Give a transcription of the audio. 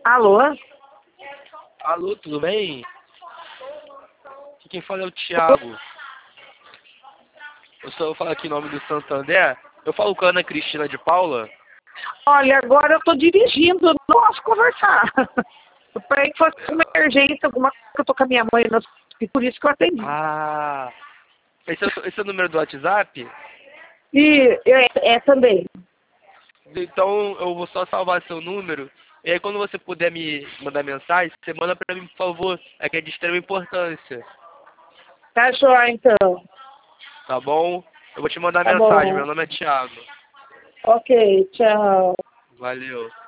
Alô? Alô, tudo bem? Aqui quem fala é o Thiago. Eu falo aqui em nome do Santander. Eu falo com a Ana Cristina de Paula. Olha, agora eu tô dirigindo, não posso conversar. Eu falei que fosse uma emergência, alguma coisa que eu tô com a minha mãe no hospital, por isso que eu atendi. Ah, esse é o número do WhatsApp? E é também. Então eu vou só salvar seu número. E aí quando você puder me mandar mensagem, você manda pra mim, por favor. É que é de extrema importância. Tá joia, então. Tá bom? Eu vou te mandar Tá mensagem. Meu bom. nome é Thiago. Ok, tchau. Valeu.